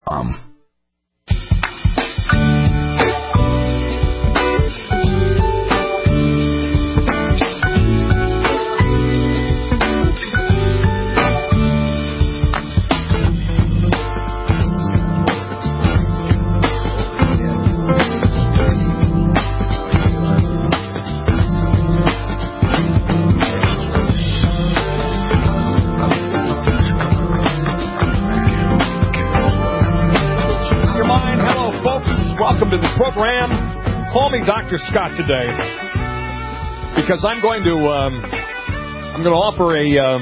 Call me Dr. Scott today because I'm going to offer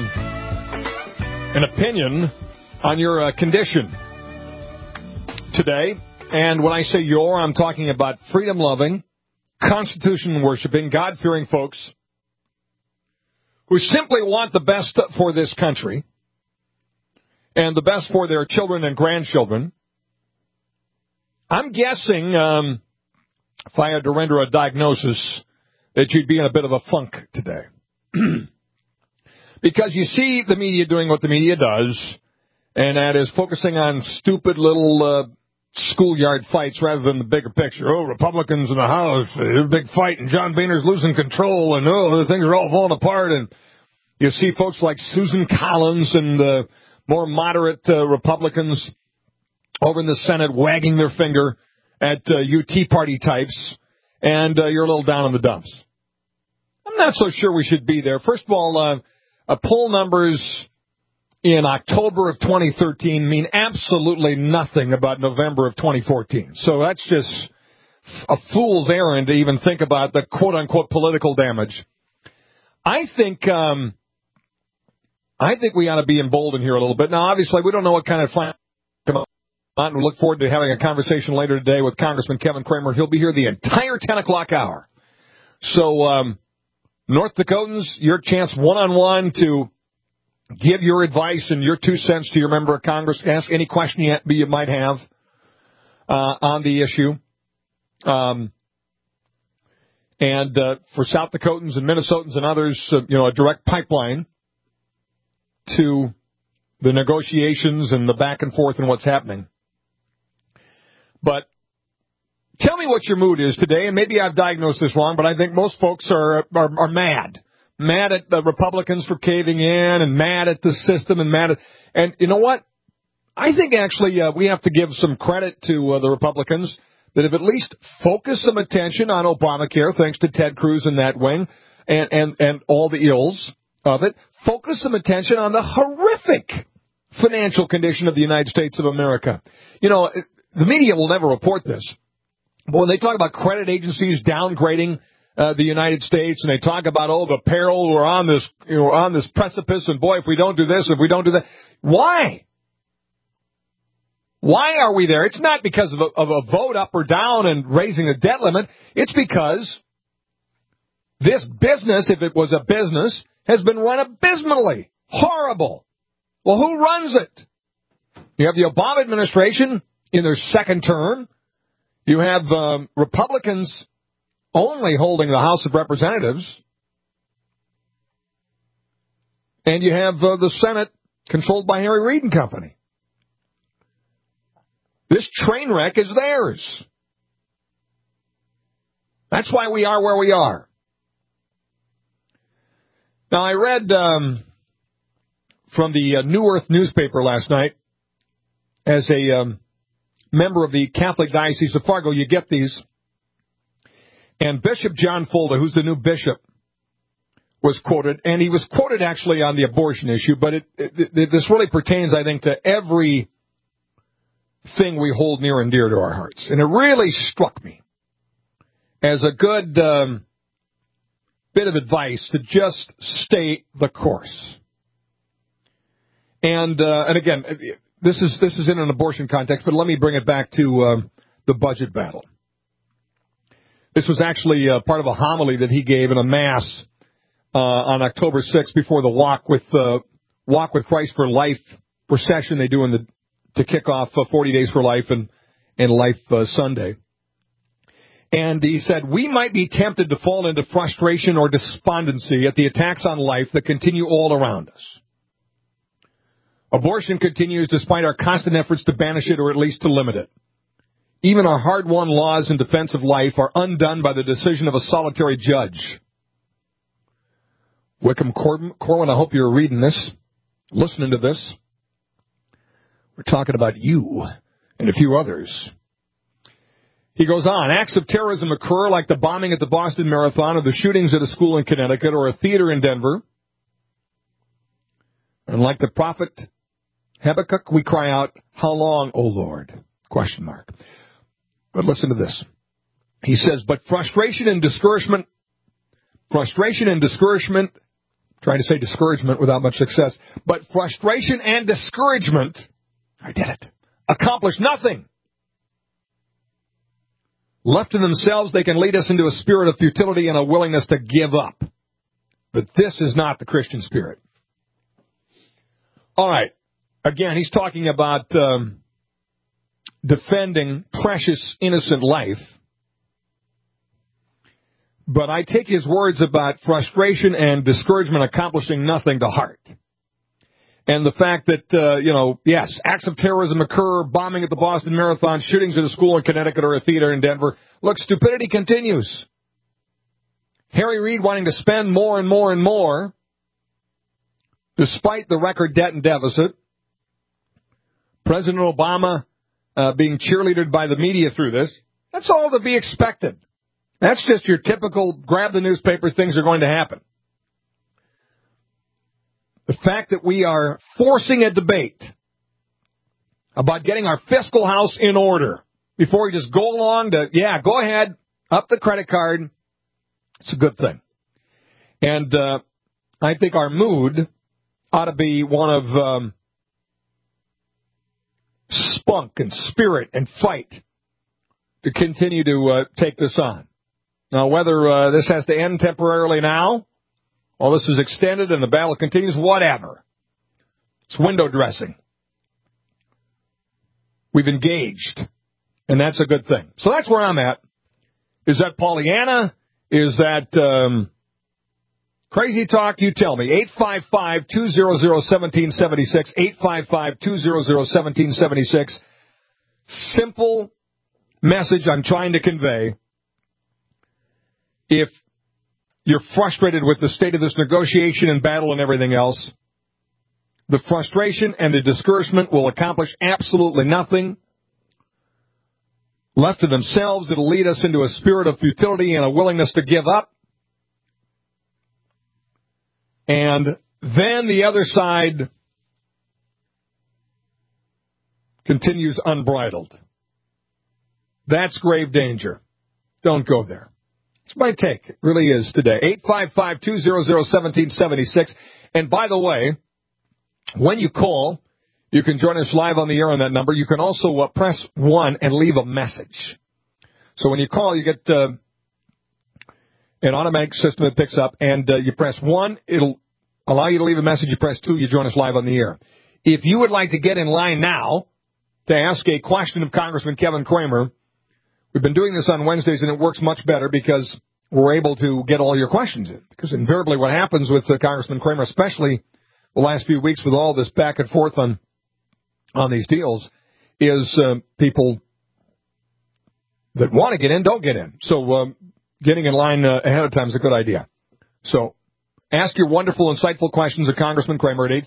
an opinion on your condition today. And when I say your, I'm talking about freedom-loving, Constitution-worshiping, God-fearing folks who simply want the best for this country and the best for their children and grandchildren. I'm guessing, if I had to render a diagnosis, that you'd be in a bit of a funk today. Because you see the media doing what the media does, and that is focusing on stupid little schoolyard fights rather than the bigger picture. Oh, Republicans in the House, a big fight, and John Boehner's losing control, and the things are all falling apart. And you see folks like Susan Collins and the more moderate Republicans over in the Senate wagging their finger at you Tea Party types, and you're a little down in the dumps. I'm not so sure we should be there. First of all, poll numbers in October of 2013 mean absolutely nothing about November of 2014. So that's just a fool's errand to even think about the quote-unquote political damage. I think we ought to be emboldened here a little bit. Now, obviously, we don't know what kind of fine come up. And we look forward to having a conversation later today with Congressman Kevin Cramer. He'll be here the entire 10 o'clock hour. So, North Dakotans, your chance one-on-one to give your advice and your 2 cents to your member of Congress. Ask any question you might have on the issue. And for South Dakotans and Minnesotans and others, a direct pipeline to the negotiations and the back and forth and what's happening. But tell me what your mood is today, and maybe I've diagnosed this wrong, but I think most folks are mad. Mad at the Republicans for caving in, and mad at the system, and you know what? I think actually we have to give some credit to the Republicans that have at least focused some attention on Obamacare, thanks to Ted Cruz and that wing, and all the ills of it. Focus some attention on the horrific financial condition of the United States of America. The media will never report this. But when they talk about credit agencies downgrading the United States, and they talk about, the peril, we're on this precipice, and boy, if we don't do this, if we don't do that. Why? Why are we there? It's not because of a vote up or down and raising the debt limit. It's because this business, if it was a business, has been run abysmally. Horrible. Well, who runs it? You have the Obama administration in their second term. You have Republicans only holding the House of Representatives. And you have the Senate controlled by Harry Reid and Company. This train wreck is theirs. That's why we are where we are. Now, I read from the New Earth newspaper last night, as a member of the Catholic Diocese of Fargo, you get these. And Bishop John Fulda, who's the new bishop, was quoted, and he was quoted actually on the abortion issue, but this really pertains, I think, to every thing we hold near and dear to our hearts. And it really struck me as a good bit of advice to just stay the course. And again, this is in an abortion context, but let me bring it back to the budget battle. This was actually part of a homily that he gave in a mass on October 6th before the Walk with Christ for Life procession they do to kick off 40 Days for Life and Life Sunday. And he said, we might be tempted to fall into frustration or despondency at the attacks on life that continue all around us. Abortion continues despite our constant efforts to banish it or at least to limit it. Even our hard-won laws in defense of life are undone by the decision of a solitary judge. Wickham Corwin, I hope you're reading this, listening to this. We're talking about you and a few others. He goes on, acts of terrorism occur like the bombing at the Boston Marathon or the shootings at a school in Connecticut or a theater in Denver. And like the prophet Habakkuk, we cry out, how long, O Lord? Question mark. But listen to this. He says, but frustration and discouragement, trying to say discouragement without much success, but frustration and discouragement, I did it, accomplish nothing. Left to themselves, they can lead us into a spirit of futility and a willingness to give up. But this is not the Christian spirit. All right. Again, he's talking about defending precious, innocent life. But I take his words about frustration and discouragement accomplishing nothing to heart. And the fact that, yes, acts of terrorism occur, bombing at the Boston Marathon, shootings at a school in Connecticut or a theater in Denver. Look, stupidity continues. Harry Reid wanting to spend more and more and more, despite the record debt and deficit. President Obama being cheerleadered by the media through this. That's all to be expected. That's just your typical grab the newspaper, things are going to happen. The fact that we are forcing a debate about getting our fiscal house in order before we just go along to, go ahead, up the credit card, it's a good thing. And I think our mood ought to be one of spunk and spirit and fight to continue to take this on. Now, whether this has to end temporarily now, or this is extended and the battle continues, whatever. It's window dressing. We've engaged, and that's a good thing. So that's where I'm at. Is that Pollyanna? Is that crazy talk? You tell me. 855-200-1776. 855-200-1776. Simple message I'm trying to convey. If you're frustrated with the state of this negotiation and battle and everything else, the frustration and the discouragement will accomplish absolutely nothing. Left to themselves, it'll lead us into a spirit of futility and a willingness to give up. And then the other side continues unbridled. That's grave danger. Don't go there. It's my take. It really is today. 855-200-1776. And by the way, when you call, you can join us live on the air on that number. You can also press 1 and leave a message. So when you call, you get an automatic system that picks up, and you press 1. It'll allow you to leave a message. You press 2, you join us live on the air. If you would like to get in line now to ask a question of Congressman Kevin Cramer, we've been doing this on Wednesdays, and it works much better because we're able to get all your questions in. Because invariably what happens with Congressman Cramer, especially the last few weeks with all this back and forth on these deals, is people that want to get in don't get in. So getting in line ahead of time is a good idea. So ask your wonderful, insightful questions of Congressman Cramer at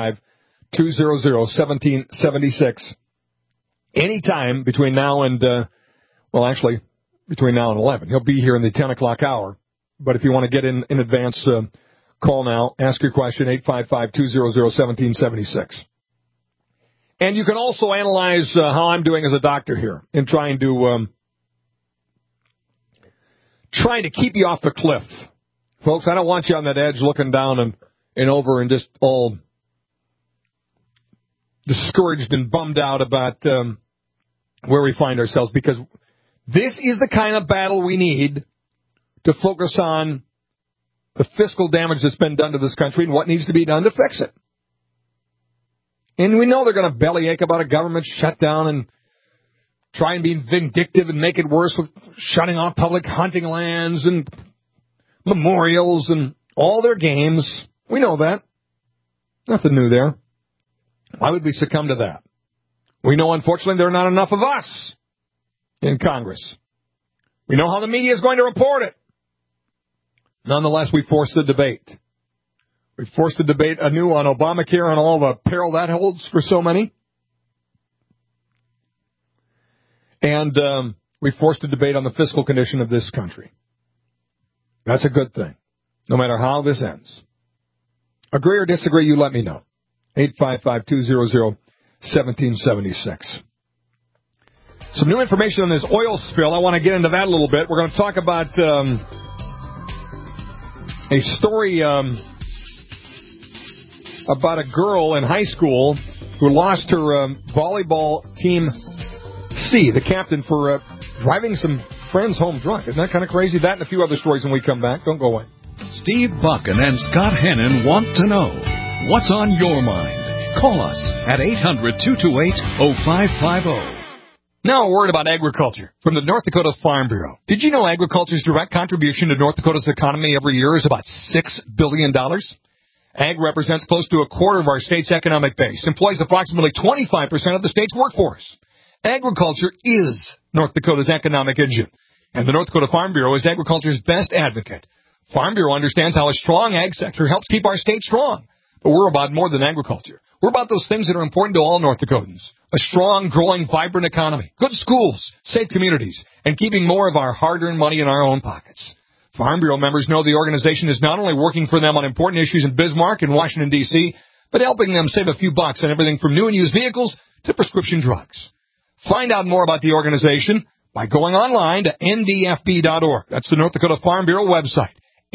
855-200-1776 anytime between now and between now and 11. He'll be here in the 10 o'clock hour. But if you want to get in advance, call now. Ask your question, 855-200-1776. And you can also analyze how I'm doing as a doctor here in trying to keep you off the cliff. Folks, I don't want you on that edge looking down and over and just all discouraged and bummed out about where we find ourselves, because this is the kind of battle we need to focus on the fiscal damage that's been done to this country and what needs to be done to fix it. And we know they're going to bellyache about a government shutdown and try and be vindictive and make it worse with shutting off public hunting lands and memorials and all their games. We know that. Nothing new there. Why would we succumb to that? We know, unfortunately, there are not enough of us in Congress. We know how the media is going to report it. Nonetheless, we forced the debate. We forced the debate anew on Obamacare and all the peril that holds for so many. And we forced a debate on the fiscal condition of this country. That's a good thing, no matter how this ends. Agree or disagree, you let me know. 855-200-1776. Some new information on this oil spill. I want to get into that a little bit. We're going to talk about a story about a girl in high school who lost her volleyball team C, the captain, for driving some friends home drunk. Isn't that kind of crazy? That and a few other stories when we come back. Don't go away. Steve Buchan and Scott Hennon want to know what's on your mind. Call us at 800-228-0550. Now a word about agriculture from the North Dakota Farm Bureau. Did you know agriculture's direct contribution to North Dakota's economy every year is about $6 billion? Ag represents close to a quarter of our state's economic base, employs approximately 25% of the state's workforce. Agriculture is North Dakota's economic engine, and the North Dakota Farm Bureau is agriculture's best advocate. Farm Bureau understands how a strong ag sector helps keep our state strong. But we're about more than agriculture. We're about those things that are important to all North Dakotans. A strong, growing, vibrant economy, good schools, safe communities, and keeping more of our hard-earned money in our own pockets. Farm Bureau members know the organization is not only working for them on important issues in Bismarck and Washington, D.C., but helping them save a few bucks on everything from new and used vehicles to prescription drugs. Find out more about the organization by going online to ndfb.org. That's the North Dakota Farm Bureau website,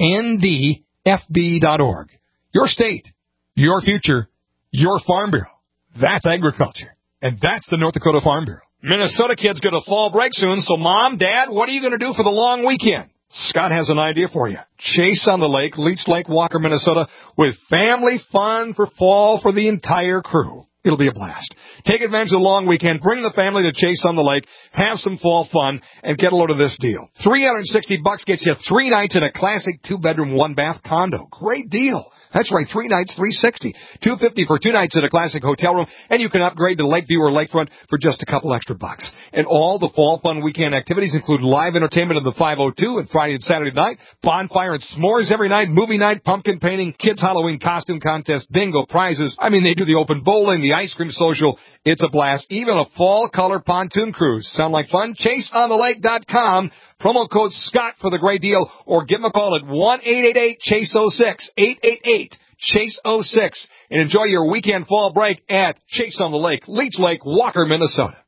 ndfb.org. Your state, your future, your Farm Bureau. That's agriculture. And that's the North Dakota Farm Bureau. Minnesota kids get a fall break soon, so Mom, Dad, what are you going to do for the long weekend? Scott has an idea for you. Chase on the Lake, Leech Lake, Walker, Minnesota, with family fun for fall for the entire crew. It'll be a blast. Take advantage of the long weekend. Bring the family to Chase on the Lake. Have some fall fun and get a load of this deal. $360 gets you 3 nights in a classic 2-bedroom, 1-bath condo. Great deal. That's right, 3 nights, $360. $250 for 2 nights in a classic hotel room, and you can upgrade to Lakeview or Lakefront for just a couple extra bucks. And all the fall fun weekend activities include live entertainment of the 502 and Friday and Saturday night, bonfire and s'mores every night, movie night, pumpkin painting, kids' Halloween costume contest, bingo, prizes. I mean, they do the open bowling, the ice cream social. It's a blast. Even a fall color pontoon cruise. Sound like fun? ChaseOnTheLake.com. Promo code Scott for the great deal, or give them a call at 1-888-CHASE-06, 888-CHASE-06, and enjoy your weekend fall break at Chase on the Lake, Leech Lake, Walker, Minnesota.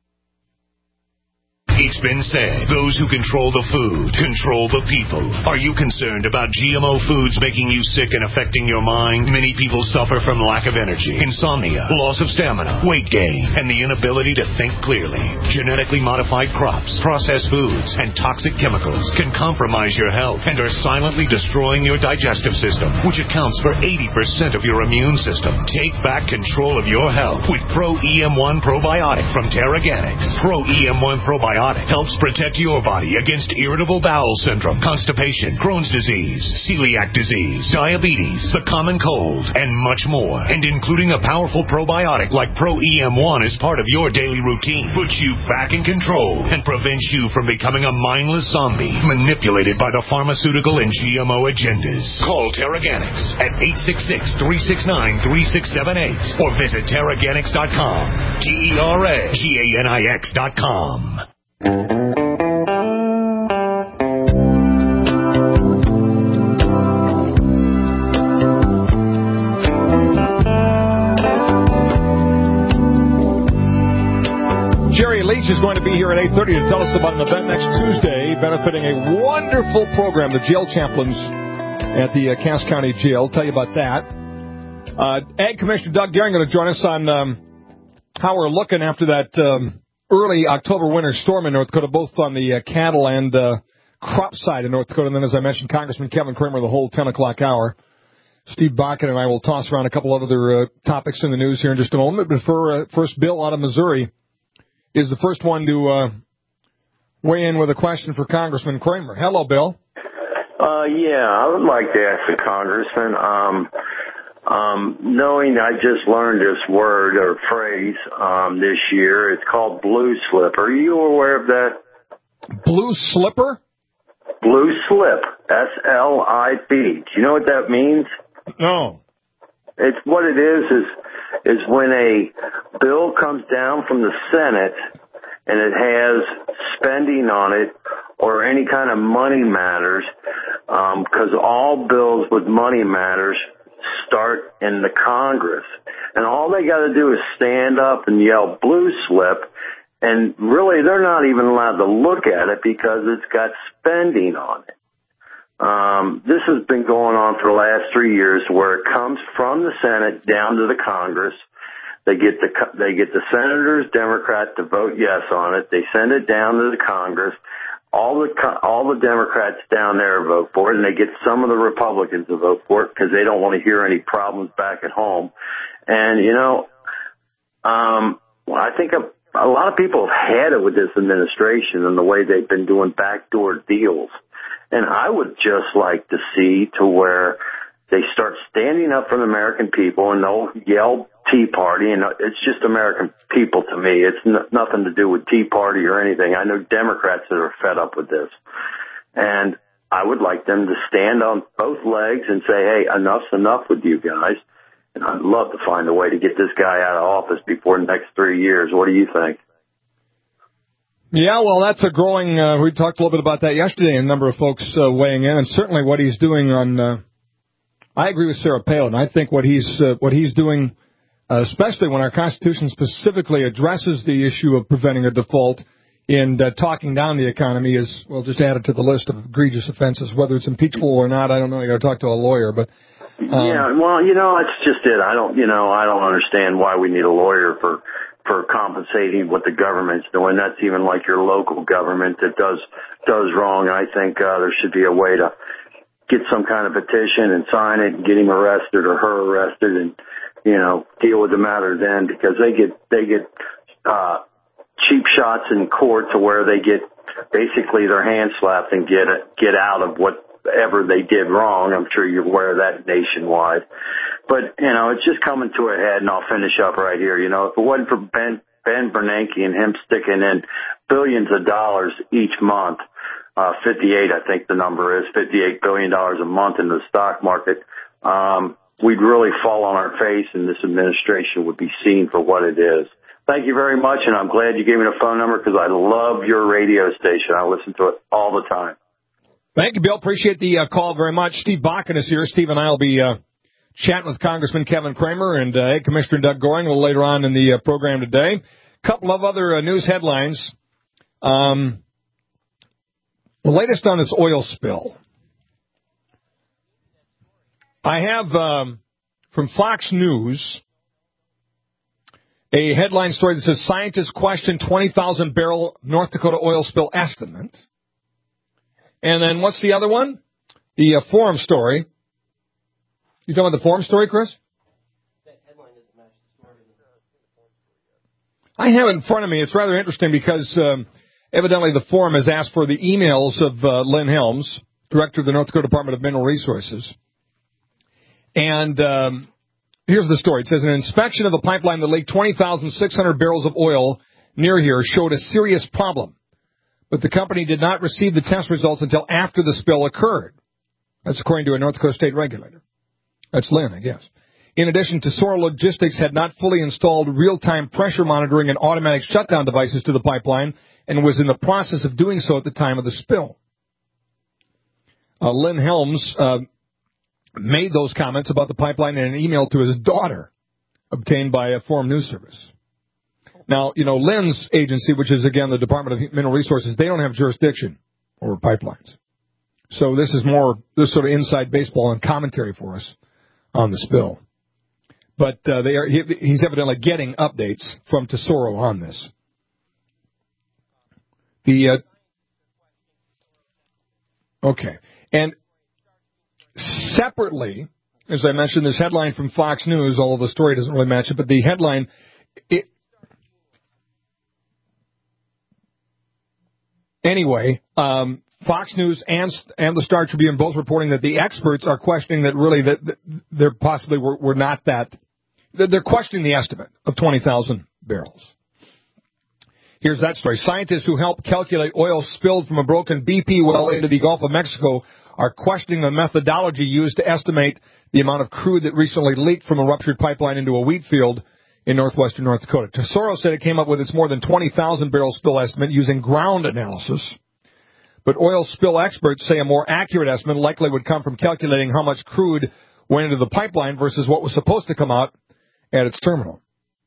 It's been said, those who control the food control the people. Are you concerned about GMO foods making you sick and affecting your mind? Many people suffer from lack of energy, insomnia, loss of stamina, weight gain, and the inability to think clearly. Genetically modified crops, processed foods, and toxic chemicals can compromise your health and are silently destroying your digestive system, which accounts for 80% of your immune system. Take back control of your health with Pro EM1 Probiotic from Terraganics. Pro EM1 Probiotic helps protect your body against irritable bowel syndrome, constipation, Crohn's disease, celiac disease, diabetes, the common cold, and much more. And including a powerful probiotic like Pro EM1 as part of your daily routine puts you back in control and prevents you from becoming a mindless zombie manipulated by the pharmaceutical and GMO agendas. Call Terraganics at 866-369-3678 or visit Terraganics.com. TERAGANIX.com. Jerry Leach is going to be here at 8:30 to tell us about an event next Tuesday benefiting a wonderful program, the jail chaplains at the Cass County Jail. Tell you about that. Ag Commissioner Doug Goehring going to join us on how we're looking after that early October winter storm in North Dakota, both on the cattle and crop side of North Dakota. And then, as I mentioned, Congressman Kevin Kramer the whole 10 o'clock hour. Steve Bakken and I will toss around a couple of other topics in the news here in just a moment. But for first, Bill out of Missouri is the first one to weigh in with a question for Congressman Kramer. Hello, Bill. Yeah, I would like to ask the congressman. Knowing I just learned this word or phrase this year, it's called blue slip. Are you aware of that? Blue slipper? Blue slip, SLIP. Do you know what that means? No. It's what it is when a bill comes down from the Senate and it has spending on it or any kind of money matters, because all bills with money matters start in the Congress. And all they got to do is stand up and yell blue slip, and really they're not even allowed to look at it because it's got spending on it. This has been going on for the last 3 years, where it comes from the Senate down to the Congress. They get the senators, Democrats, to vote yes on it. They send it down to the Congress. All the Democrats down there vote for it, and they get some of the Republicans to vote for it because they don't want to hear any problems back at home. And I think a lot of people have had it with this administration and the way they've been doing backdoor deals. And I would just like to see to where they start standing up for the American people, and they'll yell Tea Party, and it's just American people to me. It's nothing to do with Tea Party or anything. I know Democrats that are fed up with this. And I would like them to stand on both legs and say, hey, enough's enough with you guys. And I'd love to find a way to get this guy out of office before the next 3 years. What do you think? Yeah, well, that's a growing, we talked a little bit about that yesterday, a number of folks weighing in, and certainly what he's doing on, I agree with Sarah Palin. I think what he's doing, especially when our Constitution specifically addresses the issue of preventing a default in talking down the economy, is, well, just added to the list of egregious offenses. Whether it's impeachable or not, I don't know. You got to talk to a lawyer, but. Yeah, well, it's just it. I don't understand why we need a lawyer for compensating what the government's doing. That's even like your local government that does wrong. I think there should be a way to get some kind of petition and sign it and get him arrested or her arrested and, deal with the matter then, because they get cheap shots in court to where they get basically their hand slapped and get out of whatever they did wrong. I'm sure you're aware of that nationwide. But, it's just coming to a head, and I'll finish up right here. If it wasn't for Ben Bernanke and him sticking in billions of dollars each month, 58, I think the number is, $58 billion a month into the stock market, we'd really fall on our face, and this administration would be seen for what it is. Thank you very much, and I'm glad you gave me the phone number because I love your radio station. I listen to it all the time. Thank you, Bill. Appreciate the call very much. Steve Bakken is here. Steve and I will be chatting with Congressman Kevin Cramer and Commissioner Doug Goring a little later on in the program today. A couple of other news headlines. The latest on this oil spill. I have from Fox News a headline story that says scientists question 20,000 barrel North Dakota oil spill estimate. And then what's the other one? The forum story. You talking about the forum story, Chris? That headline doesn't match the story. I have it in front of me. It's rather interesting because evidently the forum has asked for the emails of Lynn Helms, director of the North Dakota Department of Mineral Resources. And here's the story. It says, an inspection of a pipeline that leaked 20,600 barrels of oil near here showed a serious problem. But the company did not receive the test results until after the spill occurred. That's according to a North Dakota state regulator. That's Lynn, I guess. In addition, Tesoro Logistics had not fully installed real-time pressure monitoring and automatic shutdown devices to the pipeline and was in the process of doing so at the time of the spill. Lynn Helms made those comments about the pipeline in an email to his daughter, obtained by a Forum News Service. Now, Lynn's agency, which is, again, the Department of Mineral Resources, they don't have jurisdiction over pipelines. So this is more this sort of inside baseball and commentary for us on the spill. But he's evidently getting updates from Tesoro on this. Okay. And separately, as I mentioned, this headline from Fox News, although the story doesn't really match it, but the headline... Anyway, Fox News and the Star Tribune both reporting that the experts are questioning that really that there possibly were not that. They're questioning the estimate of 20,000 barrels. Here's that story. Scientists who helped calculate oil spilled from a broken BP well into the Gulf of Mexico are questioning the methodology used to estimate the amount of crude that recently leaked from a ruptured pipeline into a wheat field in northwestern North Dakota. Tesoro said it came up with its more than 20,000 barrel spill estimate using ground analysis. But oil spill experts say a more accurate estimate likely would come from calculating how much crude went into the pipeline versus what was supposed to come out at its terminal.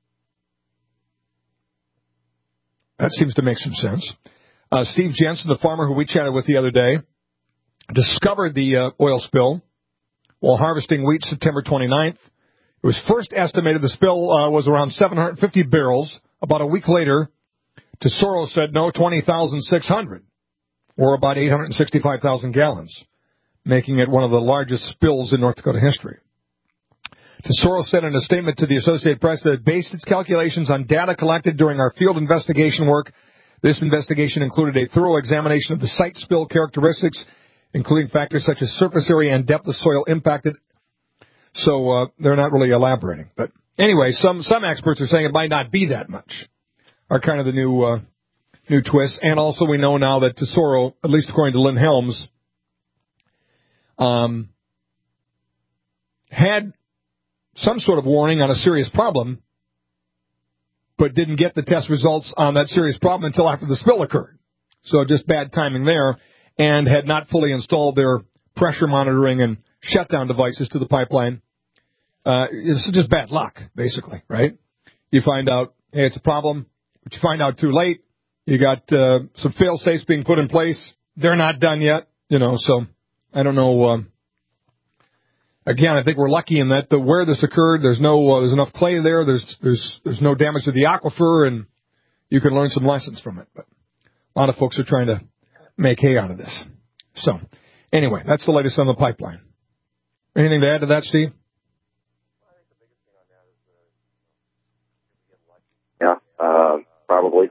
That seems to make some sense. Steve Jensen, the farmer who we chatted with the other day, discovered the oil spill while harvesting wheat September 29th. It was first estimated the spill was around 750 barrels. About a week later, Tesoro said, no, 20,600, or about 865,000 gallons, making it one of the largest spills in North Dakota history. Tesoro said in a statement to the Associated Press that it based its calculations on data collected during our field investigation work. This investigation included a thorough examination of the site spill characteristics, including factors such as surface area and depth of soil impacted. So they're not really elaborating. But anyway, some experts are saying it might not be that much, are kind of the new twist. And also we know now that Tesoro, at least according to Lynn Helms, had some sort of warning on a serious problem, but didn't get the test results on that serious problem until after the spill occurred. So just bad timing there, and had not fully installed their pressure monitoring and shutdown devices to the pipeline. It's just bad luck, basically, right? You find out, hey, it's a problem, but you find out too late. You got some fail-safes being put in place. They're not done yet, so I don't know. Again, I think we're lucky in that where this occurred, there's enough clay there. There's no damage to the aquifer, and you can learn some lessons from it. But a lot of folks are trying to make hay out of this. So, anyway, that's the latest on the pipeline. Anything to add to that, Steve? Yeah, probably.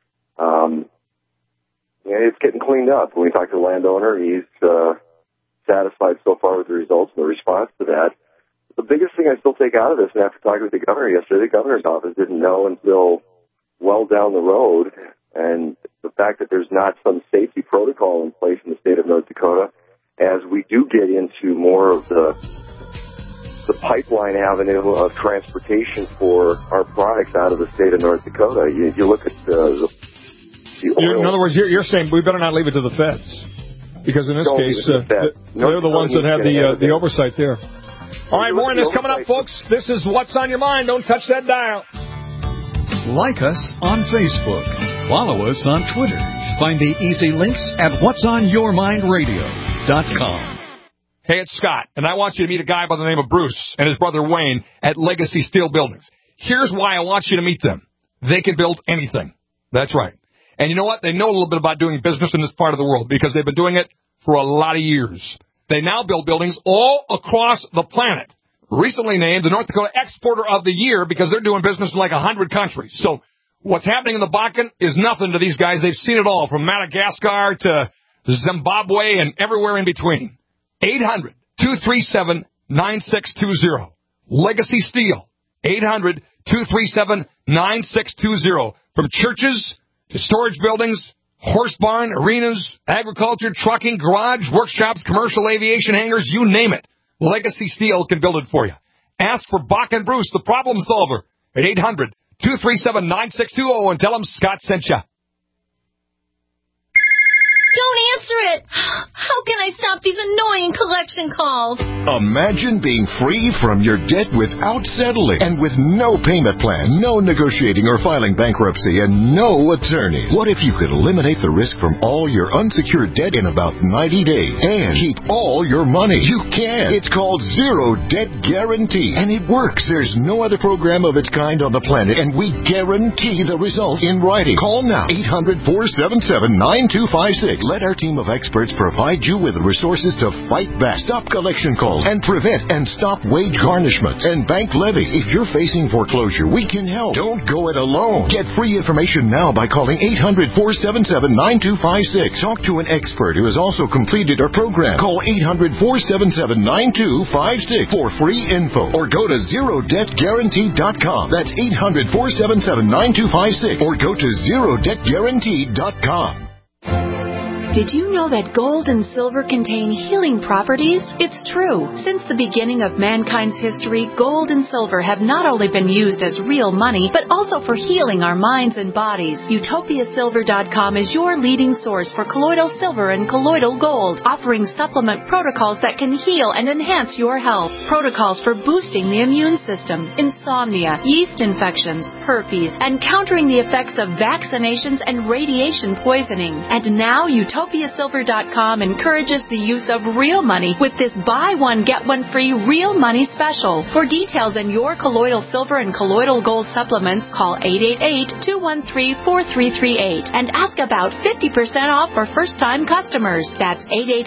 It's getting cleaned up. When we talk to the landowner, he's satisfied so far with the results and the response to that. The biggest thing I still take out of this, and after talking with the governor yesterday, the governor's office didn't know until well down the road, and the fact that there's not some safety protocol in place in the state of North Dakota, as we do get into more of the pipeline avenue of transportation for our products out of the state of North Dakota. You look at the oil. In other words, you're saying we better not leave it to the feds, because in this case, they're the ones that have the oversight there. All right, more on this coming up, folks. This is What's on Your Mind. Don't touch that dial. Like us on Facebook. Follow us on Twitter. Find the easy links at whatsonyourmindradio.com. Hey, it's Scott, and I want you to meet a guy by the name of Bruce and his brother Wayne at Legacy Steel Buildings. Here's why I want you to meet them. They can build anything. That's right. And you know what? They know a little bit about doing business in this part of the world because they've been doing it for a lot of years. They now build buildings all across the planet. Recently named the North Dakota Exporter of the Year because they're doing business in like 100 countries. So what's happening in the Bakken is nothing to these guys. They've seen it all, from Madagascar to Zimbabwe and everywhere in between. 800-237-9620. Legacy Steel. 800-237-9620. From churches to storage buildings, horse barn, arenas, agriculture, trucking, garage, workshops, commercial aviation hangars, you name it. Legacy Steel can build it for you. Ask for Bach and Bruce, the problem solver, at 800-237-9620, and tell them Scott sent you. Don't answer it! How can I stop these annoying collection calls? Imagine being free from your debt without settling and with no payment plan, no negotiating or filing bankruptcy, and no attorneys. What if you could eliminate the risk from all your unsecured debt in about 90 days and keep all your money? You can. It's called Zero Debt Guarantee, and it works. There's no other program of its kind on the planet, and we guarantee the results in writing. Call now, 800-477-9256. Let our team team of experts provide you with resources to fight back, stop collection calls, and prevent and stop wage garnishments and bank levies. If you're facing foreclosure, we can help. Don't go it alone. Get free information now by calling 800-477-9256. Talk to an expert who has also completed our program. Call 800-477-9256 for free info or go to ZeroDebtGuarantee.com. That's 800-477-9256 or go to ZeroDebtGuarantee.com. Did you know that gold and silver contain healing properties? It's true. Since the beginning of mankind's history, gold and silver have not only been used as real money, but also for healing our minds and bodies. UtopiaSilver.com is your leading source for colloidal silver and colloidal gold, offering supplement protocols that can heal and enhance your health. Protocols for boosting the immune system, insomnia, yeast infections, herpes, and countering the effects of vaccinations and radiation poisoning. And now UtopiaSilver.com encourages the use of real money with this buy one, get one free real money special. For details on your colloidal silver and colloidal gold supplements, call 888-213-4338 and ask about 50% off for first-time customers. That's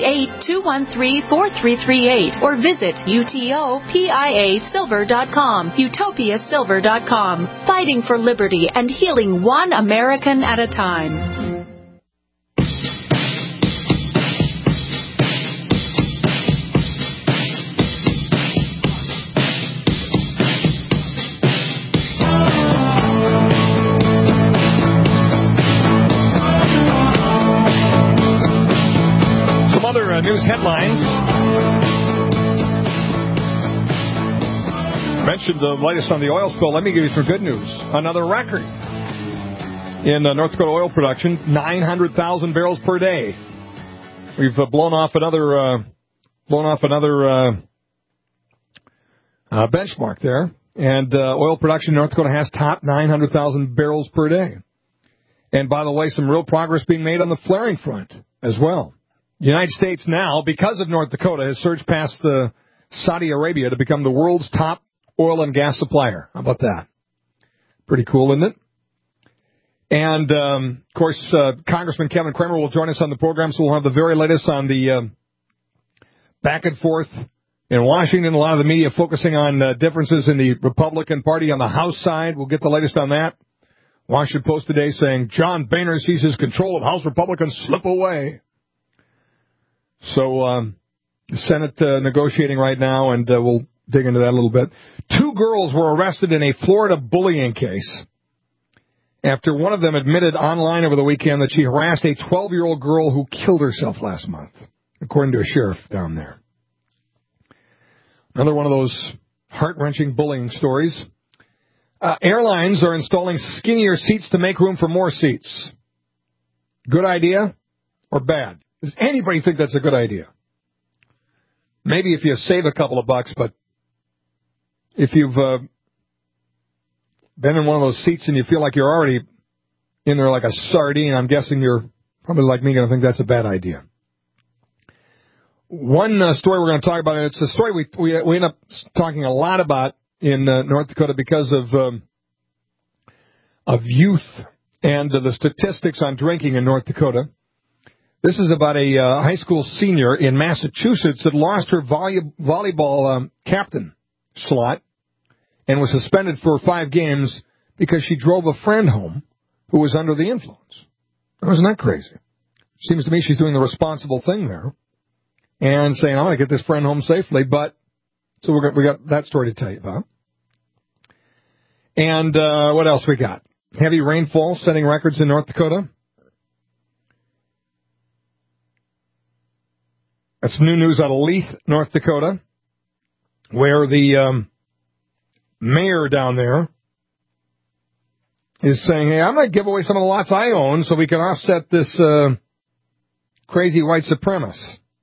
888-213-4338 or visit UTOPIASilver.com. UtopiaSilver.com. Fighting for liberty and healing one American at a time. News headlines. Mentioned the latest on the oil spill. Let me give you some good news. Another record in North Dakota oil production, 900,000 barrels per day. We've blown off another benchmark there, and oil production in North Dakota has topped 900,000 barrels per day. And by the way, some real progress being made on the flaring front as well. The United States now, because of North Dakota, has surged past Saudi Arabia to become the world's top oil and gas supplier. How about that? Pretty cool, isn't it? And, of course, Congressman Kevin Cramer will join us on the program, so we'll have the very latest on the back and forth in Washington. A lot of the media focusing on differences in the Republican Party on the House side. We'll get the latest on that. Washington Post today saying John Boehner sees his control of House Republicans slip away. So the Senate negotiating right now, and we'll dig into that a little bit. 2 girls were arrested in a Florida bullying case after one of them admitted online over the weekend that she harassed a 12-year-old girl who killed herself last month, according to a sheriff down there. Another one of those heart-wrenching bullying stories. Airlines are installing skinnier seats to make room for more seats. Good idea or bad? Does anybody think that's a good idea? Maybe if you save a couple of bucks, but if you've been in one of those seats and you feel like you're already in there like a sardine, I'm guessing you're probably like me going to think that's a bad idea. One story we're going to talk about, and it's a story we end up talking a lot about in North Dakota because of youth and the statistics on drinking in North Dakota. This is about a high school senior in Massachusetts that lost her volleyball captain slot and was suspended for 5 games because she drove a friend home who was under the influence. Isn't that crazy? Seems to me she's doing the responsible thing there and saying, I'm going to get this friend home safely. But so we got that story to tell you about. And what else we got? Heavy rainfall setting records in North Dakota. That's new news out of Leith, North Dakota, where the mayor down there is saying, hey, I'm going to give away some of the lots I own so we can offset this crazy white supremacist.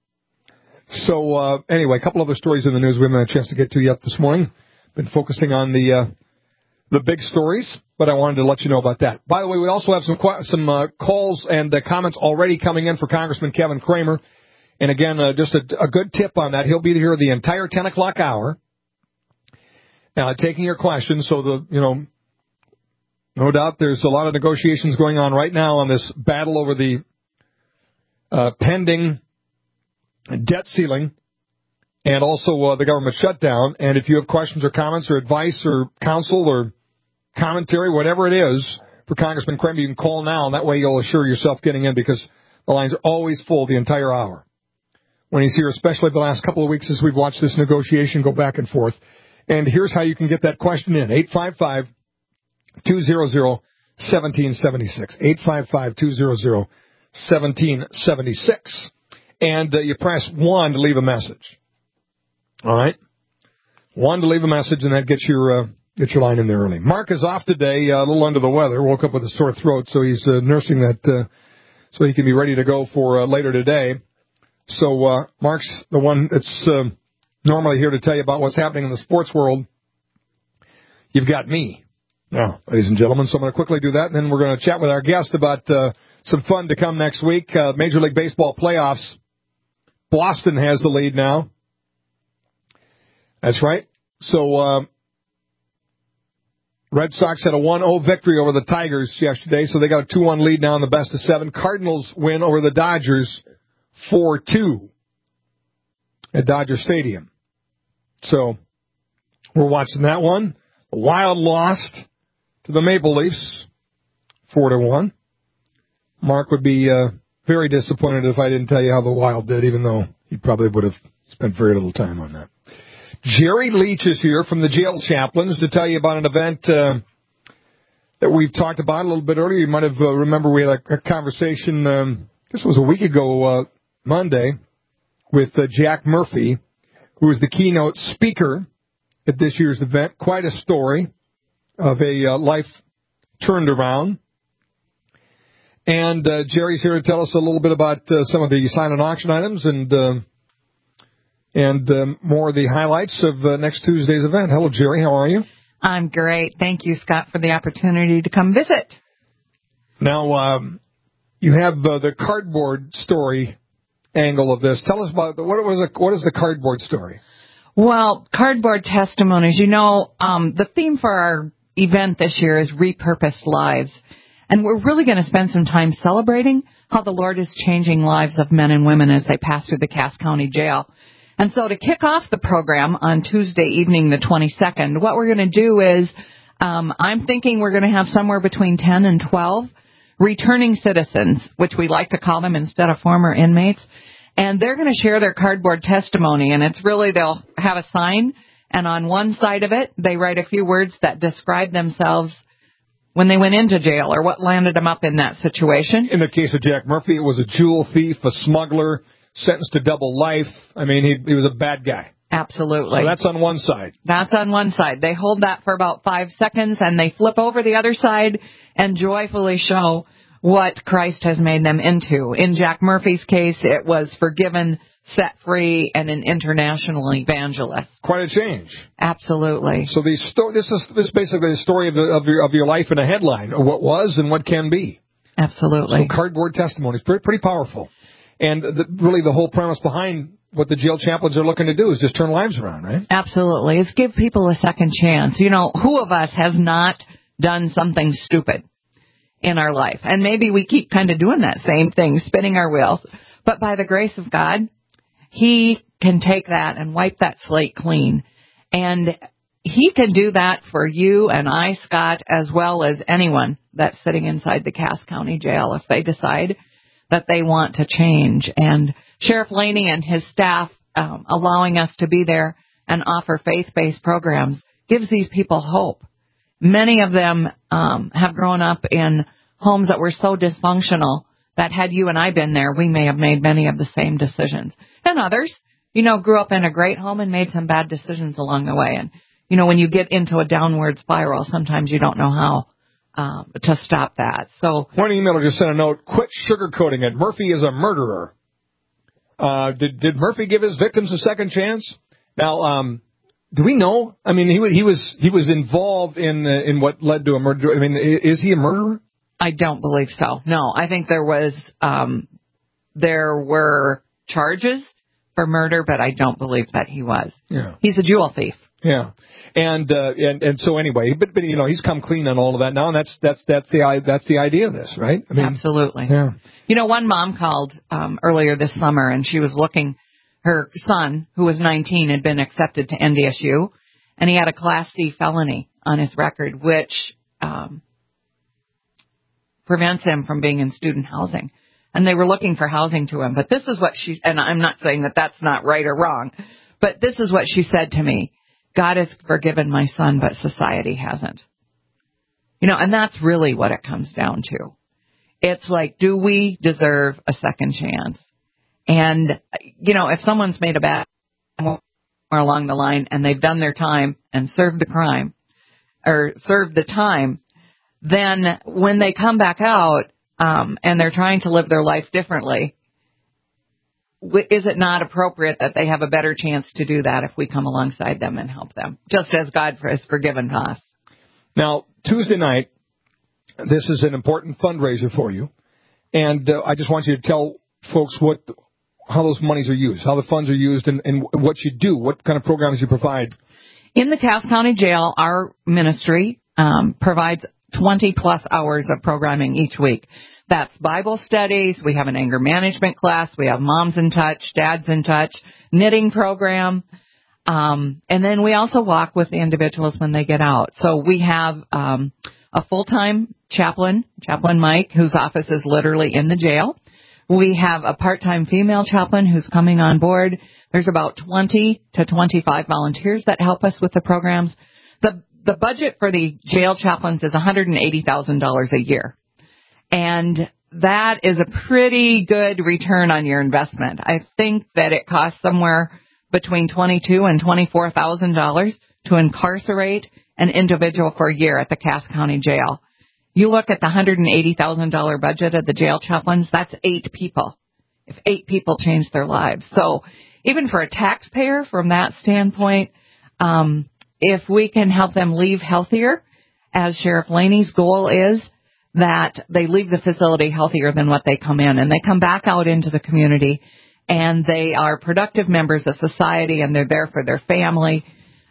So, anyway, a couple other stories in the news we haven't had a chance to get to yet this morning. Been focusing on the big stories, but I wanted to let you know about that. By the way, we also have some calls and comments already coming in for Congressman Kevin Cramer. And again, just a good tip on that. He'll be here the entire 10 o'clock hour, taking your questions. So no doubt there's a lot of negotiations going on right now on this battle over the pending debt ceiling and also the government shutdown. And if you have questions or comments or advice or counsel or commentary, whatever it is, for Congressman Quimby, you can call now, and that way you'll assure yourself getting in because the lines are always full the entire hour when he's here, especially the last couple of weeks as we've watched this negotiation go back and forth. And here's how you can get that question in. 855-200-1776. 855-200-1776. And you press 1 to leave a message. All right? 1 to leave a message, and that gets your line in there early. Mark is off today, a little under the weather. Woke up with a sore throat, so he's nursing that so he can be ready to go for later today. So Mark's the one that's normally here to tell you about what's happening in the sports world. You've got me now, ladies and gentlemen. So I'm going to quickly do that, and then we're going to chat with our guest about some fun to come next week. Major League Baseball playoffs. Boston has the lead now. That's right. So Red Sox had a 1-0 victory over the Tigers yesterday, so they got a 2-1 lead now in the best of 7. Cardinals win over the Dodgers 4-2 at Dodger Stadium. So we're watching that one. The Wild lost to the Maple Leafs 4-1. Mark would be very disappointed if I didn't tell you how the Wild did, even though he probably would have spent very little time on that. Jerry Leach is here from the Jail Chaplains to tell you about an event that we've talked about a little bit earlier. You might have remember we had a conversation, I guess it was a week ago, Monday, with Jack Murphy, who was the keynote speaker at this year's event. Quite a story of a life turned around. And Jerry's here to tell us a little bit about some of the silent auction items and more of the highlights of next Tuesday's event. Hello, Jerry. How are you? I'm great. Thank you, Scott, for the opportunity to come visit. Now, you have the cardboard story angle of this. Tell us about what is the cardboard story? Well, cardboard testimonies. You know, the theme for our event this year is Repurposed Lives. And we're really going to spend some time celebrating how the Lord is changing lives of men and women as they pass through the Cass County Jail. And so to kick off the program on Tuesday evening, the 22nd, what we're going to do is I'm thinking we're going to have somewhere between 10 and 12 returning citizens, which we like to call them instead of former inmates. And they're going to share their cardboard testimony. And it's really, they'll have a sign. And on one side of it, they write a few words that describe themselves when they went into jail or what landed them up in that situation. In the case of Jack Murphy, it was a jewel thief, a smuggler, sentenced to double life. I mean, he was a bad guy. Absolutely. So that's on one side. That's on one side. They hold that for about 5 seconds, and they flip over the other side and joyfully show what Christ has made them into. In Jack Murphy's case, it was forgiven, set free, and an international evangelist. Quite a change. Absolutely. So this is basically the story of your life in a headline, of what was and what can be. Absolutely. So cardboard testimonies, pretty powerful. And really the whole premise behind what the jail chaplains are looking to do is just turn lives around, right? Absolutely. It's give people a second chance. You know, who of us has not done something stupid in our life? And maybe we keep kind of doing that same thing, spinning our wheels. But by the grace of God, He can take that and wipe that slate clean. And He can do that for you and I, Scott, as well as anyone that's sitting inside the Cass County Jail if they decide that they want to change. And Sheriff Laney and his staff allowing us to be there and offer faith-based programs gives these people hope. Many of them have grown up in homes that were so dysfunctional that had you and I been there, we may have made many of the same decisions. And others, you know, grew up in a great home and made some bad decisions along the way. And, you know, when you get into a downward spiral, sometimes you don't know how to stop that. So one emailer just sent a note, quit sugarcoating it. Murphy is a murderer. Did Murphy give his victims a second chance? Now, do we know? I mean, he was involved in what led to a murder. I mean, is he a murderer? I don't believe so. No, I think there were charges for murder, but I don't believe that he was. Yeah. He's a jewel thief. Yeah. And so anyway, but he's come clean on all of that now, and that's the idea of this, right? I mean, absolutely. Yeah. One mom called earlier this summer, and she was looking. Her son, who was 19, had been accepted to NDSU, and he had a Class C felony on his record, which prevents him from being in student housing. And they were looking for housing to him. But this is what and I'm not saying that that's not right or wrong, but this is what she said to me. God has forgiven my son, but society hasn't. And that's really what it comes down to. It's like, do we deserve a second chance? And, if someone's made a bad more along the line and they've done their time and served the crime or served the time, then when they come back out and they're trying to live their life differently, is it not appropriate that they have a better chance to do that if we come alongside them and help them, just as God has forgiven us? Now, Tuesday night, this is an important fundraiser for you, and I just want you to tell folks how those monies are used, how the funds are used, and what you do, what kind of programs you provide. In the Cass County Jail, our ministry provides 20-plus hours of programming each week. That's Bible studies. We have an anger management class. We have Moms in Touch, Dads in Touch, knitting program. And then we also walk with the individuals when they get out. So we have a full-time chaplain, Chaplain Mike, whose office is literally in the jail. We have a part-time female chaplain who's coming on board. There's about 20 to 25 volunteers that help us with the programs. The budget for the jail chaplains is $180,000 a year. And that is a pretty good return on your investment. I think that it costs somewhere between $22,000 and $24,000 to incarcerate an individual for a year at the Cass County Jail. You look at the $180,000 budget of the jail chaplains, that's 8 people. If 8 people change their lives. So even for a taxpayer from that standpoint, if we can help them leave healthier, as Sheriff Laney's goal is, that they leave the facility healthier than what they come in, and they come back out into the community, and they are productive members of society, and they're there for their family.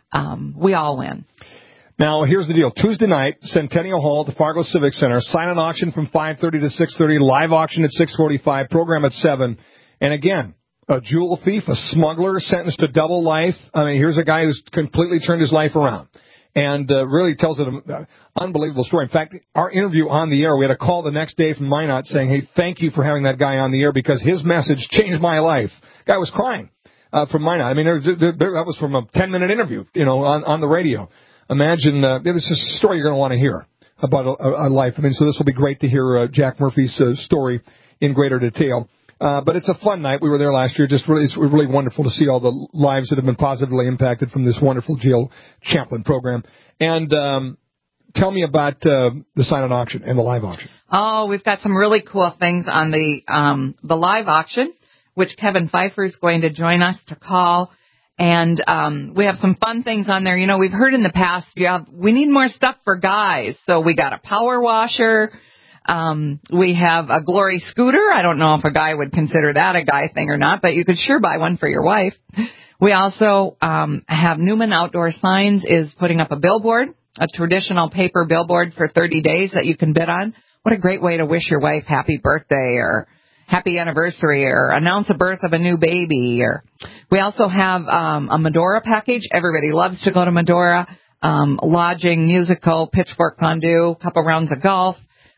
We all win. Now, here's the deal. Tuesday night, Centennial Hall at the Fargo Civic Center. Silent auction from 5:30 to 6:30. Live auction at 6:45. Program at 7. And again, a jewel thief, a smuggler sentenced to double life. I mean, here's a guy who's completely turned his life around. And really tells an unbelievable story. In fact, our interview on the air, we had a call the next day from Minot saying, hey, thank you for having that guy on the air because his message changed my life. Guy was crying from Minot. I mean, that was from a 10-minute interview, on the radio. Imagine, it was a story you're going to want to hear about a life. I mean, so this will be great to hear Jack Murphy's story in greater detail. But it's a fun night. We were there last year. It's really wonderful to see all the lives that have been positively impacted from this wonderful jail chaplain program. And tell me about the silent auction and the live auction. Oh, we've got some really cool things on the live auction, which Kevin Pfeiffer is going to join us to call. And we have some fun things on there. We've heard in the past, we need more stuff for guys. So we got a power washer. We have a Glory scooter. I don't know if a guy would consider that a guy thing or not, but you could sure buy one for your wife. We also have Newman Outdoor Signs is putting up a billboard, a traditional paper billboard for 30 days that you can bid on. What a great way to wish your wife happy birthday or happy anniversary or announce a birth of a new baby. Or we also have a Medora package. Everybody loves to go to Medora. Lodging, musical, pitchfork fondue, couple rounds of golf.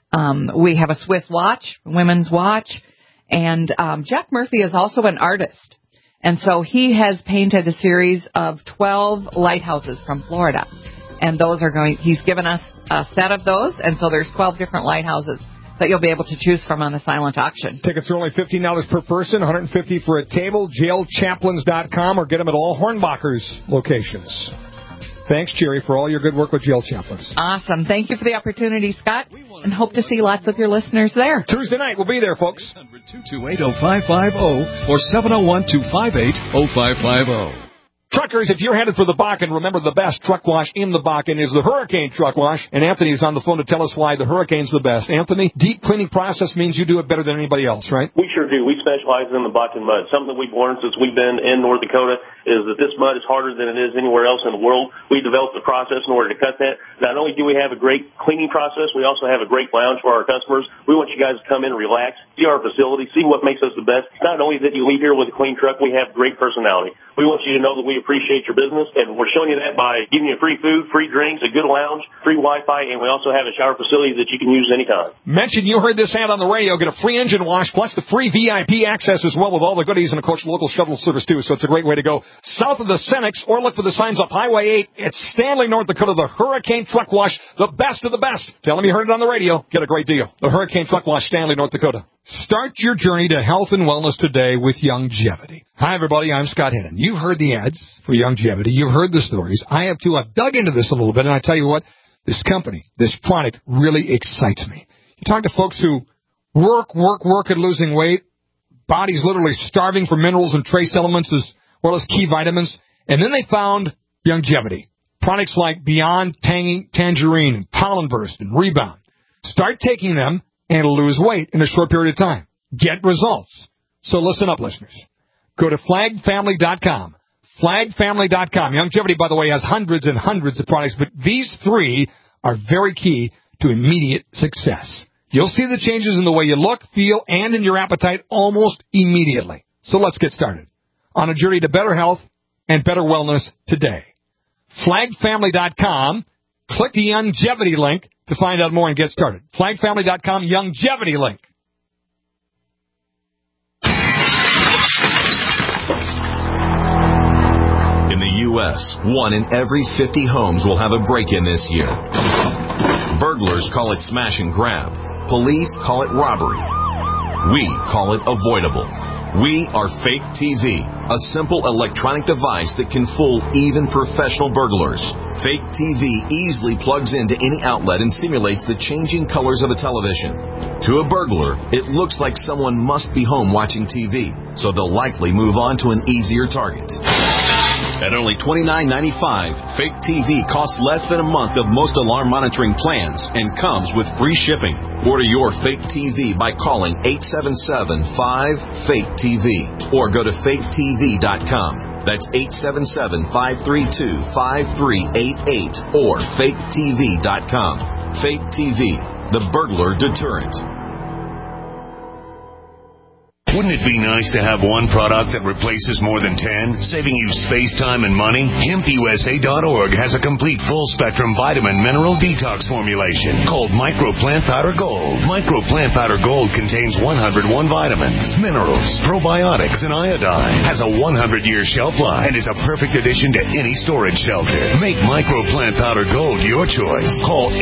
We have a Swiss watch, women's watch, and Jack Murphy is also an artist, and so he has painted a series of 12 lighthouses from Florida, and he's given us a set of those, and so there's 12 different lighthouses that you'll be able to choose from on the silent auction. Tickets are only $15 per person, $150 for a table, jailchaplains.com, or get them at all Hornbacher's locations. Thanks, Jerry, for all your good work with Jail Chaplains. Awesome. Thank you for the opportunity, Scott, and hope to see lots of your listeners there. Tuesday night, we'll be there, folks. 228-0550 or 701-258-0550. Truckers, if you're headed for the Bakken, remember the best truck wash in the Bakken is the Hurricane Truck Wash. And Anthony's on the phone to tell us why the Hurricane's the best. Anthony, deep cleaning process means you do it better than anybody else, right? We sure do. We specialize in the Bakken mud. Something that we've learned since we've been in North Dakota is that this mud is harder than it is anywhere else in the world. We developed the process in order to cut that. Not only do we have a great cleaning process, we also have a great lounge for our customers. We want you guys to come in and relax, see our facility, see what makes us the best. Not only that you leave here with a clean truck, we have great personality. We want you to know that we appreciate your business, and we're showing you that by giving you free food, free drinks, a good lounge, free Wi-Fi, and we also have a shower facility that you can use anytime. Mention you heard this ad on the radio. Get a free engine wash plus the free VIP access as well with all the goodies, and of course local shuttle service too. So it's a great way to go south of the Senex, or look for the signs up Highway 8. It's Stanley, North Dakota. The Hurricane Truck Wash, the best of the best. Tell them you heard it on the radio. Get a great deal. The Hurricane Truck Wash, Stanley, North Dakota. Start your journey to health and wellness today with Youngevity. Hi everybody, I'm Scott Hennon. You've heard the ads for Youngevity. You've heard the stories. I have too. I've dug into this a little bit, and I tell you what, this company, this product really excites me. You talk to folks who work at losing weight, body's literally starving for minerals and trace elements as well as key vitamins, and then they found Youngevity. Products like Beyond Tangerine and Pollen Burst and Rebound. Start taking them and lose weight in a short period of time. Get results. So listen up, listeners. Go to flagfamily.com. Flagfamily.com. Youngevity, by the way, has hundreds and hundreds of products, but these three are very key to immediate success. You'll see the changes in the way you look, feel, and in your appetite almost immediately. So let's get started on a journey to better health and better wellness today. Flagfamily.com. Click the Youngevity link to find out more and get started. Flagfamily.com, Youngevity link. In the U.S., 1 in every 50 homes will have a break-in this year. Burglars call it smash and grab. Police call it robbery. We call it avoidable. We are Fake TV, a simple electronic device that can fool even professional burglars. Fake TV easily plugs into any outlet and simulates the changing colors of a television. To a burglar, it looks like someone must be home watching TV, so they'll likely move on to an easier target. At only $29.95, Fake TV costs less than a month of most alarm monitoring plans and comes with free shipping. Order your Fake TV by calling 877-5-FAKE-TV or go to faketv.com. That's 877-532-5388 or faketv.com. Fake TV, the burglar deterrent. Wouldn't it be nice to have one product that replaces more than 10, saving you space, time, and money? HempUSA.org has a complete full-spectrum vitamin mineral detox formulation called Micro Plant Powder Gold. Micro Plant Powder Gold contains 101 vitamins, minerals, probiotics, and iodine. Has a 100-year shelf life and is a perfect addition to any storage shelter. Make Micro Plant Powder Gold your choice. Call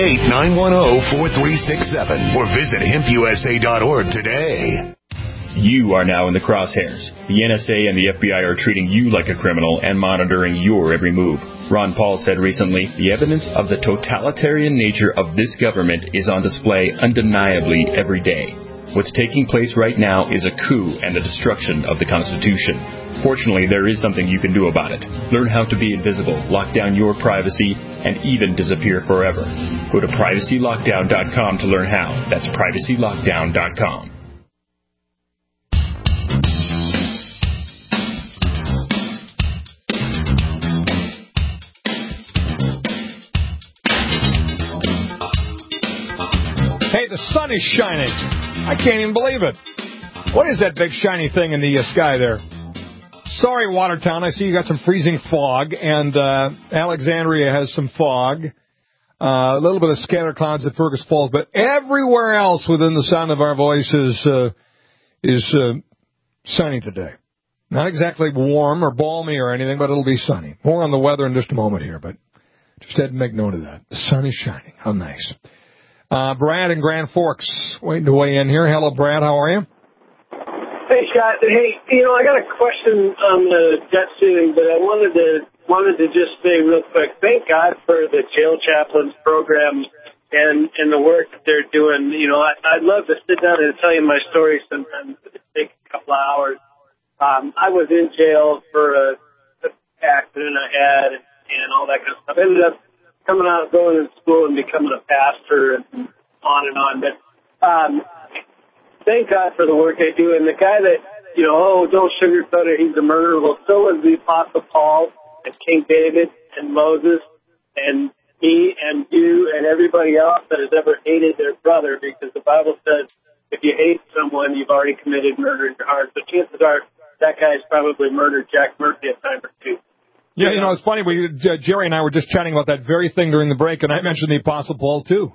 888-910-4367 or visit HempUSA.org today. You are now in the crosshairs. The NSA and the FBI are treating you like a criminal and monitoring your every move. Ron Paul said recently, the evidence of the totalitarian nature of this government is on display undeniably every day. What's taking place right now is a coup and the destruction of the Constitution. Fortunately, there is something you can do about it. Learn how to be invisible, lock down your privacy, and even disappear forever. Go to privacylockdown.com to learn how. That's privacylockdown.com. Hey, the sun is shining. I can't even believe it. What is that big shiny thing in the sky there? Sorry, Watertown. I see you got some freezing fog, and Alexandria has some fog. A little bit of scatter clouds at Fergus Falls, but everywhere else within the sound of our voice is sunny today. Not exactly warm or balmy or anything, but it'll be sunny. More on the weather in just a moment here, but just had to make note of that. The sun is shining. How nice. Brad in Grand Forks waiting to weigh in here. Hello, Brad. How are you? Hey, Scott. Hey, I got a question on the debt ceiling, but I wanted to just say real quick, thank God for the jail chaplains program and the work that they're doing. I'd love to sit down and tell you my story sometime. It would take a couple of hours. I was in jail for a accident I had and all that kind of stuff. I ended up coming out, going to school and becoming a pastor and on. But thank God for the work they do. And the guy that, don't sugarcoat it, he's a murderer. Well, so was the Apostle Paul and King David and Moses and me and you and everybody else that has ever hated their brother, because the Bible says if you hate someone, you've already committed murder in your heart. So chances are that guy's probably murdered Jack Murphy a time or two. Yeah, it's funny. Jerry and I were just chatting about that very thing during the break, and I mentioned the Apostle Paul too.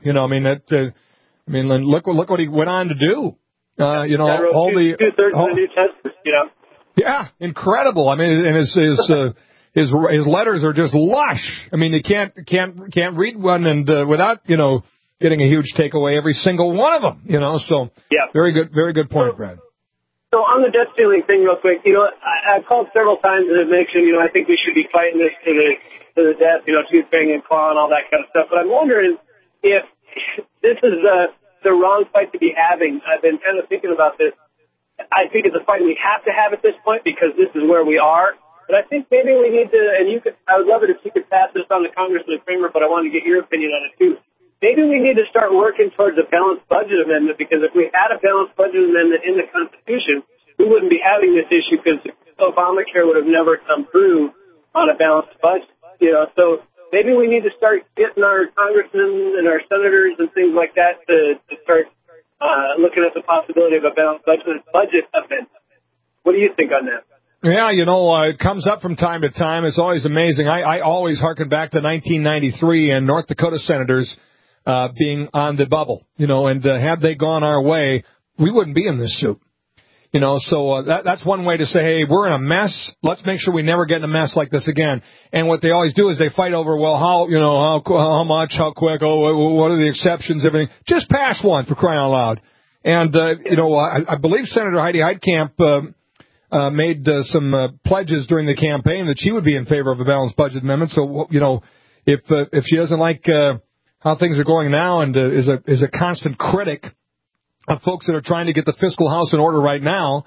Look what he went on to do. All the 2/3 of the New Testament. Yeah, incredible. I mean, and his letters are just lush. I mean, you can't read one and without getting a huge takeaway every single one of them. So yeah, very good point, Brad. So on the debt ceiling thing, real quick, I've called several times and have mentioned, I think we should be fighting this to the death, tooth, bang, and claw and all that kind of stuff. But I'm wondering if this is the wrong fight to be having. I've been kind of thinking about this. I think it's a fight we have to have at this point because this is where we are. But I think maybe we need to, and I would love it if you could pass this on to Congressman Kramer, but I want to get your opinion on it too. Maybe we need to start working towards a balanced budget amendment, because if we had a balanced budget amendment in the Constitution, we wouldn't be having this issue, because Obamacare would have never come through on a balanced budget. So maybe we need to start getting our congressmen and our senators and things like that to start looking at the possibility of a balanced budget amendment. What do you think on that? Yeah, it comes up from time to time. It's always amazing. I always harken back to 1993 and North Dakota senators being on the bubble, and had they gone our way, we wouldn't be in this soup. So that's one way to say, hey, we're in a mess. Let's make sure we never get in a mess like this again. And what they always do is they fight over, well, how much, how quick, what are the exceptions, everything. Just pass one, for crying out loud. And, I believe Senator Heidi Heitkamp made some pledges during the campaign that she would be in favor of a balanced budget amendment. So, if she doesn't like how things are going now and is a constant critic of folks that are trying to get the fiscal house in order right now,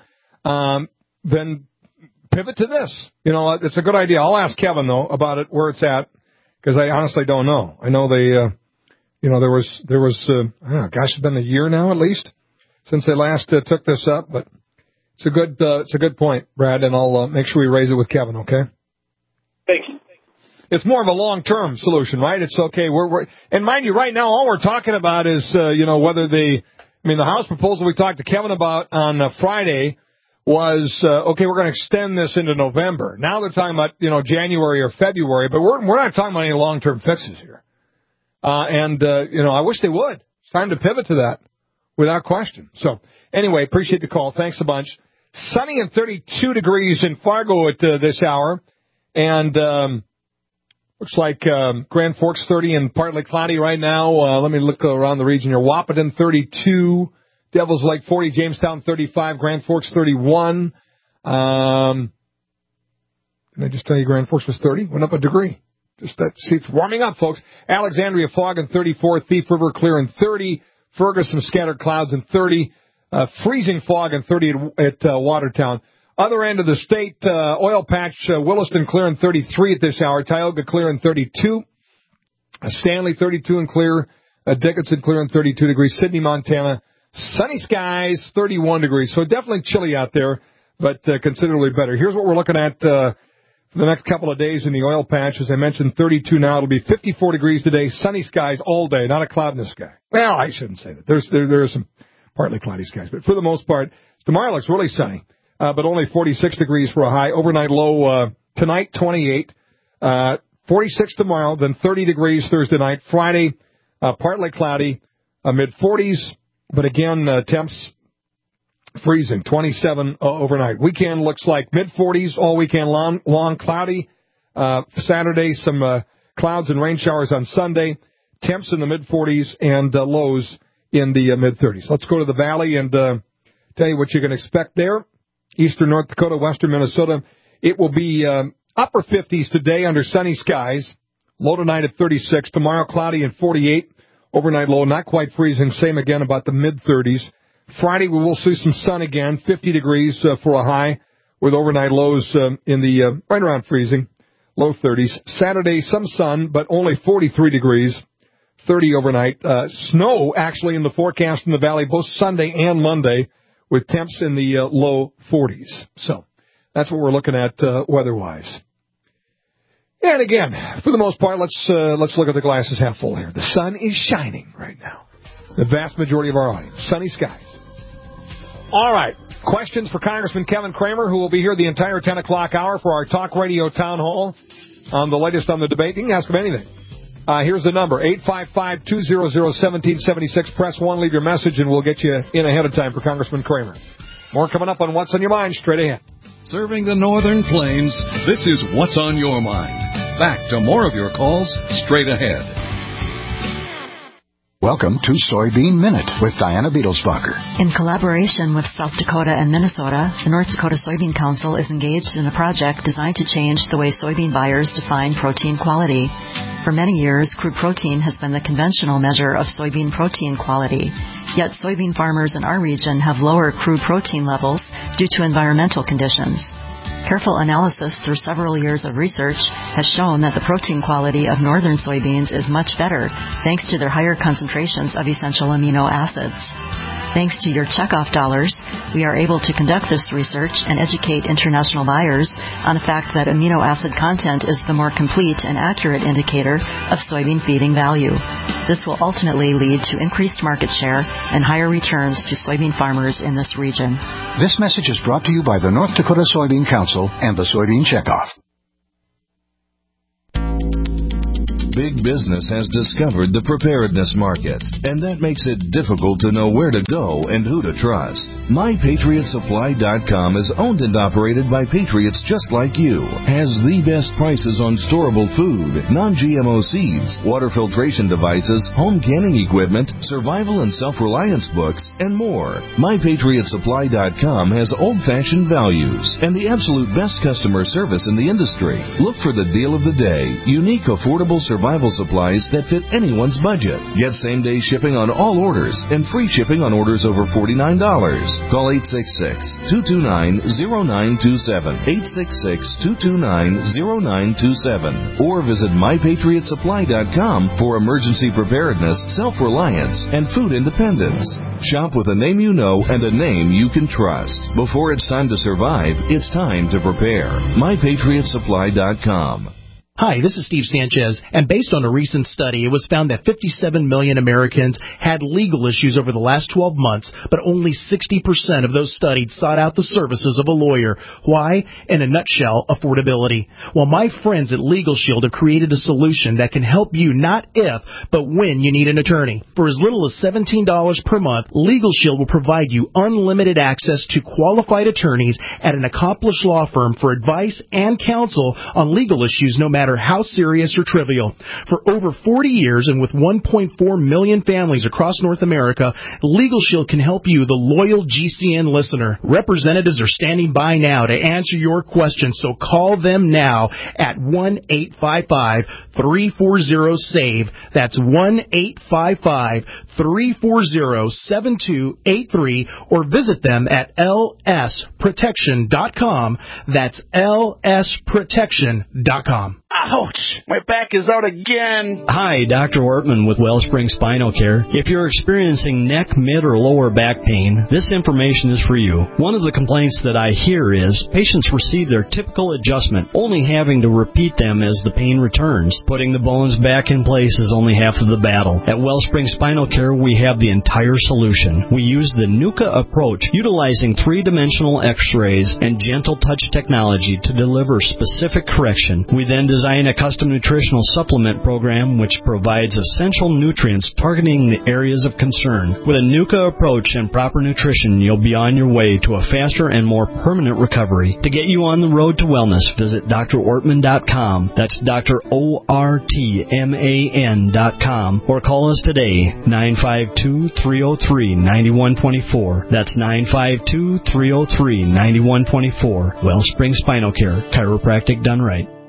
then pivot to this. It's a good idea. I'll ask Kevin, though, about it, where it's at, because I honestly don't know. I know they, there was, it's been a year now at least since they last took this up, but it's a good point, Brad, and I'll make sure we raise it with Kevin, okay? Thank you. It's more of a long-term solution, right? It's okay. And mind you, right now, all we're talking about is, whether the House proposal we talked to Kevin about on Friday was, okay, we're going to extend this into November. Now they're talking about, January or February, but we're not talking about any long-term fixes here. I wish they would. It's time to pivot to that without question. So, anyway, appreciate the call. Thanks a bunch. Sunny and 32 degrees in Fargo at this hour. And, looks like Grand Forks 30 and partly cloudy right now. Let me look around the region here. Wahpeton 32, Devils Lake 40, Jamestown 35, Grand Forks 31. Did I just tell you Grand Forks was 30? Went up a degree. See, it's warming up, folks. Alexandria fog in 34, Thief River clear in 30, Ferguson scattered clouds in 30, freezing fog in 30 at Watertown. Other end of the state, oil patch, Williston clear in 33 at this hour. Tioga clear in 32. Stanley 32 and clear. Dickinson clear in 32 degrees. Sydney, Montana, sunny skies, 31 degrees. So definitely chilly out there, but considerably better. Here's what we're looking at for the next couple of days in the oil patch. As I mentioned, 32 now. It'll be 54 degrees today. Sunny skies all day. Not a cloud in the sky. Well, I shouldn't say that. There are some partly cloudy skies, but for the most part, tomorrow looks really sunny. But only 46 degrees for a high. Overnight low tonight, 28. 46 tomorrow, then 30 degrees Thursday night. Friday, partly cloudy, mid-40s. But again, temps freezing, 27 overnight. Weekend looks like mid-40s all weekend long cloudy. Saturday, some clouds and rain showers on Sunday. Temps in the mid-40s and lows in the mid-30s. Let's go to the valley and tell you what you can expect there. Eastern North Dakota, western Minnesota. It will be upper 50s today under sunny skies. Low tonight at 36. Tomorrow cloudy and 48. Overnight low, not quite freezing. Same again about the mid-30s. Friday we will see some sun again. 50 degrees for a high with overnight lows in the right around freezing. Low 30s. Saturday some sun, but only 43 degrees. 30 overnight. Snow actually in the forecast in the valley both Sunday and Monday. with temps in the low 40s. So that's what we're looking at weather-wise. And again, for the most part, let's look at the glasses half full here. The sun is shining right now. The vast majority of our audience. Sunny skies. All right. Questions for Congressman Kevin Cramer, who will be here the entire 10 o'clock hour for our talk radio town hall on the latest on the debate. You can ask him anything. Here's the number, 855-200-1776. Press 1, leave your message, and we'll get you in ahead of time for Congressman Cramer. More coming up on What's on Your Mind straight ahead. Serving the Northern Plains, this is What's on Your Mind. Back to more of your calls straight ahead. Welcome to Soybean Minute with Diana Beadlesbacher. In collaboration with South Dakota and Minnesota, the North Dakota Soybean Council is engaged in a project designed to change the way soybean buyers define protein quality. For many years, crude protein has been the conventional measure of soybean protein quality. Yet soybean farmers in our region have lower crude protein levels due to environmental conditions. Careful analysis through several years of research has shown that the protein quality of northern soybeans is much better thanks to their higher concentrations of essential amino acids. Thanks to your checkoff dollars, we are able to conduct this research and educate international buyers on the fact that amino acid content is the more complete and accurate indicator of soybean feeding value. This will ultimately lead to increased market share and higher returns to soybean farmers in this region. This message is brought to you by the North Dakota Soybean Council and the Soybean Checkoff. Big business has discovered the preparedness market, and that makes it difficult to know where to go and who to trust. MyPatriotSupply.com is owned and operated by patriots just like you, has the best prices on storable food, non-GMO seeds, water filtration devices, home canning equipment, survival and self-reliance books, and more. MyPatriotSupply.com has old-fashioned values and the absolute best customer service in the industry. Look for the deal of the day, unique, affordable survival supplies that fit anyone's budget. Get same-day shipping on all orders and free shipping on orders over $49. Call 866-229-0927, 866-229-0927, or visit MyPatriotSupply.com for emergency preparedness, self-reliance, and food independence. Shop with a name you know and a name you can trust. Before it's time to survive, it's time to prepare. MyPatriotSupply.com. Hi, this is Steve Sanchez, and based on a recent study, it was found that 57 million Americans had legal issues over the last 12 months, but only 60% of those studied sought out the services of a lawyer. Why? In a nutshell, affordability. Well, my friends at Legal Shield have created a solution that can help you not if, but when you need an attorney. For as little as $17 per month, Legal Shield will provide you unlimited access to qualified attorneys at an accomplished law firm for advice and counsel on legal issues, no matter how serious or trivial. For over 40 years and with 1.4 million families across North America, Legal Shield can help you, the loyal GCN listener. Representatives are standing by now to answer your questions, so call them now at 1-855-340-SAVE. That's 1-855-340-7283, or visit them at lsprotection.com. That's lsprotection.com. Ouch! My back is out again! Hi, Dr. Ortman with Wellspring Spinal Care. If you're experiencing neck, mid, or lower back pain, this information is for you. One of the complaints that I hear is patients receive their typical adjustment, only having to repeat them as the pain returns. Putting the bones back in place is only half of the battle. At Wellspring Spinal Care, we have the entire solution. We use the NUCA approach, utilizing three-dimensional x-rays and gentle touch technology to deliver specific correction. We then design a custom nutritional supplement program which provides essential nutrients targeting the areas of concern. With a NUCA approach and proper nutrition, you'll be on your way to a faster and more permanent recovery. To get you on the road to wellness, visit drortman.com. That's drortman.com, or call us today, 952-303-9124. That's 952-303-9124. Wellspring Spinal Care, chiropractic done right.